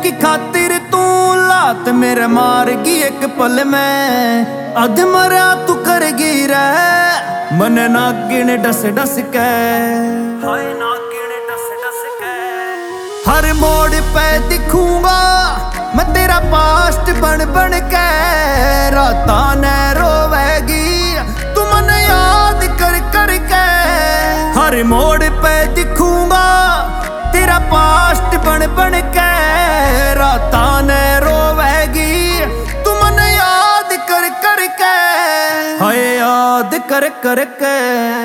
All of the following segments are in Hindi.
की खातिर तू लात मेरे मारगी एक पल में। अध मरा तू करगी रे मन नागिन डस डस के, हाय नागिन डस डस के। हर मोड़ पे दिखूंगा मैं तेरा पास्ट बन बन के, राता ने रोवेगी तू मन याद कर कर के। हर मोड़ पे दिखूंगा तेरा पास्ट बन बन के, राता ने रोवेगी तू मन याद कर कर के, हाय याद कर कर के।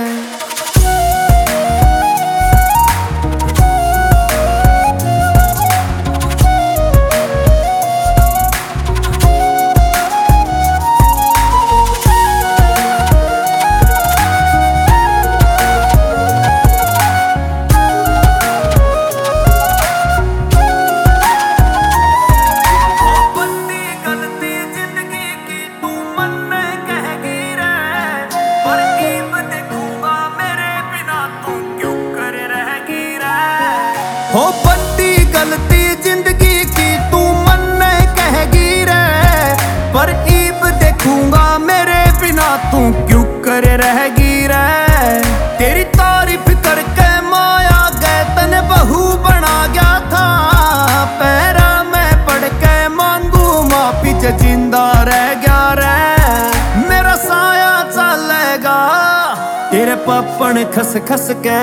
हो बड़ी गलती जिंदगी की तू मन कहेगी रे, पर ईब देखूंगा मेरे बिना तू क्यों कर रहेगी रे। तेरी तारीफ करके माया गए तने बहू बना गया था, पैरा में पड़ के मांगू माफी जिंदा रह गया रे। मेरा साया चलेगा तेरे पप्पन खस खस के,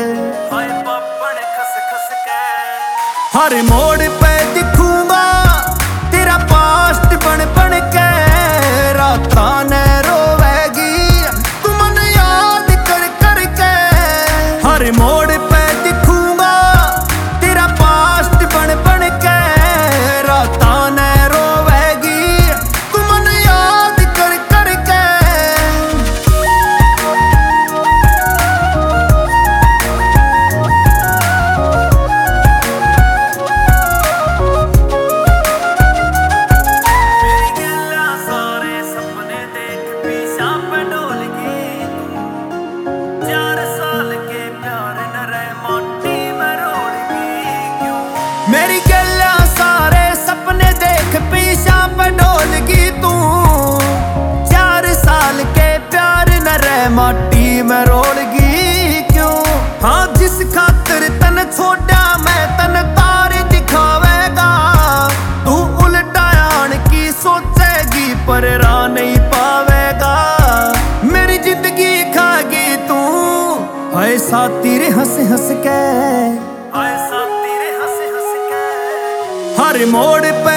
हर मोड़ पे दिखूंगा तेरा पास्ट बन बन के, राता ने रोवेगी तू मन याद कर कर के। हर मोड़ पे दिखूंगा तेरा पास्ट बन बन के, राता ने रोवेगी तू मन याद कर कर के। मेरी गल्ला सारे सपने देख पीछा पे डोलगी तू, 4 साल के प्यार न रह माटी में रोड़गी क्यों। हाँ जिस खातिर तन छोड़ा मैं तन तारे दिखावेगा, तू उल्टा आन की सोचेगी पर राह नहीं पावेगा। मेरी जिंदगी खागी तू हाय साथी रे हंस हंस के, हाय साथी रे हंस हंस के। हर मोड़ पे